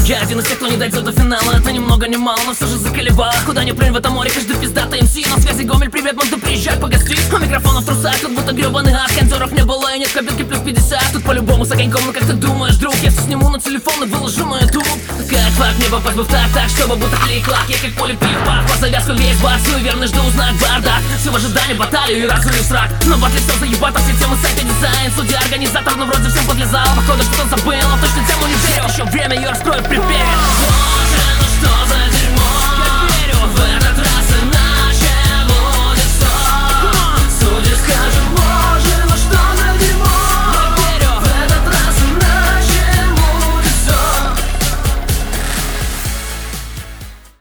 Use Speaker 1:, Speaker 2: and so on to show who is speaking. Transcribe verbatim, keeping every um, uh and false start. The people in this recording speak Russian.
Speaker 1: Я один из тех, кто не дойдет до финала. Это ни много ни мало, но все же заколебало. Куда ни плюнь в этом море, каждый пиздатый эм си. На связи Гомель, привет, можно приезжать погостить. У микрофона в трусах, как будто гребаный ад. Кондеров не было и нет кабинки плюс пятьдесят. Тут по-любому с огоньком, но как ты думаешь, друг? Я все сниму на телефон и выложу на ютуб. Как факт, мне попасть бы в так, так, чтобы будто клик-клак. Я как поле пик-пак, по завязку весь бас. Суеверный, жду узнать бардак. Все в ожидании баталию и разую срак. Но в батле все заебато, все темы сайта дизайн. Судья, организатор, но вроде всем подлезал. Походу что-то забыл, но точно тему не верю. Еще время, ее раскрою в припеве.